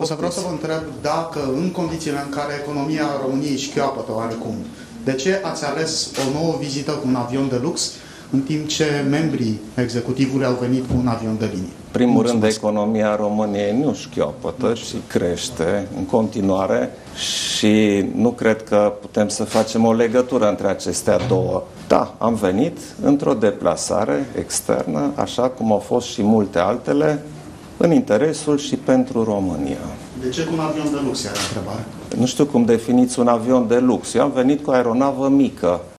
vreau să vă întreb dacă, în condițiile în care economia României șchioapătă oarecum, de ce ați ales o nouă vizită cu un avion de lux, în timp ce membrii executivului au venit cu un avion de linie? Primul rând, economia României nu șchiopătă, ci crește în continuare și nu cred că putem să facem o legătură între acestea două. Da, am venit într-o deplasare externă, așa cum au fost și multe altele, în interesul și pentru România. De ce cu un avion de lux, era întrebare? Nu știu cum definiți un avion de lux. Eu am venit cu o aeronavă mică.